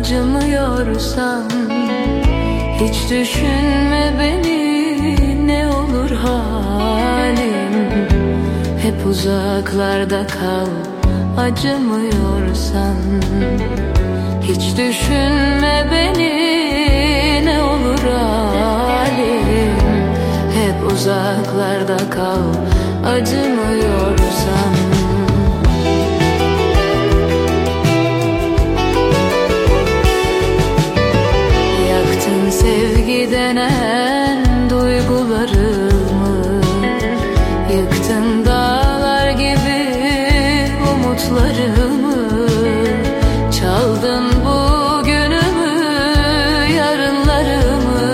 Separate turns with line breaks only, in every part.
acımıyorsan hiç düşünme beni, ne olur halim. Hep uzaklarda kal acımıyorsan. Hiç düşünme beni, ne olur halim. Hep uzaklarda kal acımıyorsan. Yaktın sevgi denen duygularımı, yıktın dağlar gibi umutlarımı. Çaldın bugünümü, yarınlarımı.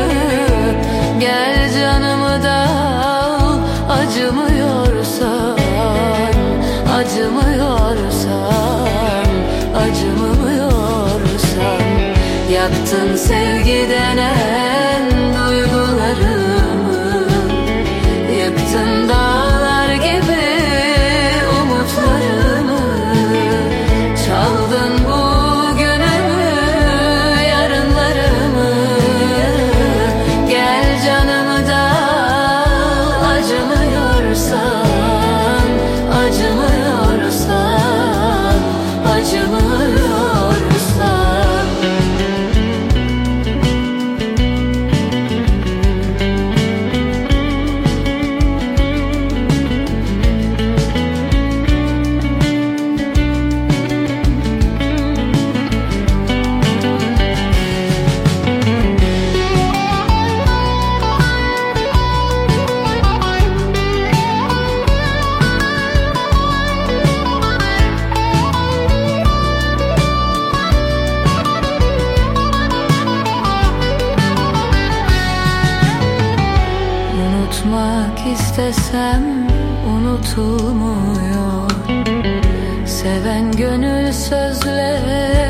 Gel canımı da al, acımıyorsan, acımıyorsan, acımıyorsan. Yaktın sevgi denen duygularımı, yıktın dağlar gibi umutlarımı. Çaldın bugünümü, yarınlarımı. Gel canımı da al, acımıyorsan, acımıyorsan, acımıyorsan. Unutmak istesem unutulmuyor. Seven gönül sözle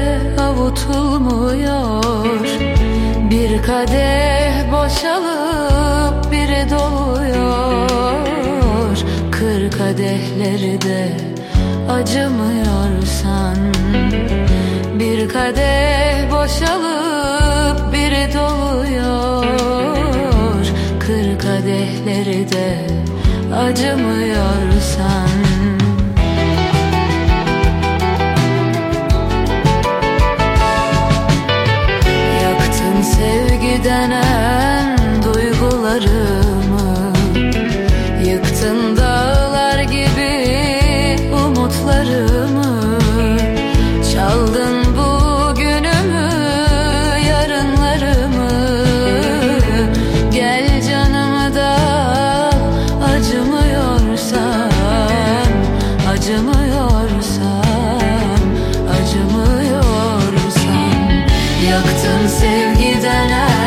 avutulmuyor. Bir kadeh boşalıp biri doluyor. Kır kadehleri de acımıyorsan. Bir kadeh boşalıp biri doluyor. Kır kadehleri de acımıyorsan. Yaktın sevgi denen duygularımı, yıktın dağlar gibi umutlarımı. Çaldın bugünümü, yarınlarımı. Gel canımı da al, acımıyorsan, acımıyorsan, acımıyorsan. Yaktın sevgi denen